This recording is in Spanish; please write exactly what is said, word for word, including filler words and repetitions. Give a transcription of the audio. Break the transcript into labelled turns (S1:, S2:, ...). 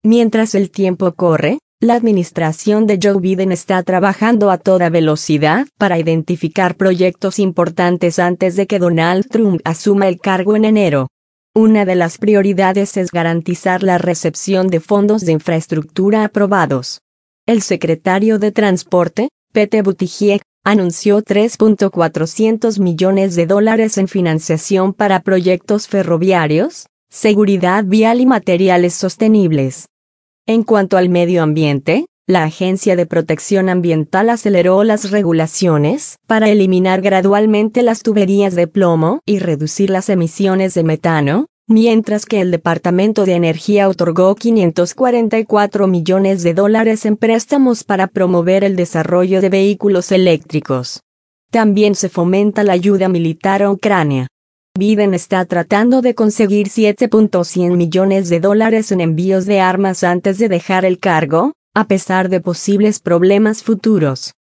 S1: Mientras el tiempo corre, la administración de Joe Biden está trabajando a toda velocidad para identificar proyectos importantes antes de que Donald Trump asuma el cargo en enero. Una de las prioridades es garantizar la recepción de fondos de infraestructura aprobados. El secretario de Transporte, Pete Buttigieg, anunció tres punto cuatrocientos millones de dólares en financiación para proyectos ferroviarios, seguridad vial y materiales sostenibles. En cuanto al medio ambiente, la Agencia de Protección Ambiental aceleró las regulaciones para eliminar gradualmente las tuberías de plomo y reducir las emisiones de metano, mientras que el Departamento de Energía otorgó quinientos cuarenta y cuatro millones de dólares en préstamos para promover el desarrollo de vehículos eléctricos. También se fomenta la ayuda militar a Ucrania. Biden está tratando de conseguir siete punto cien millones de dólares en envíos de armas antes de dejar el cargo, a pesar de posibles problemas futuros.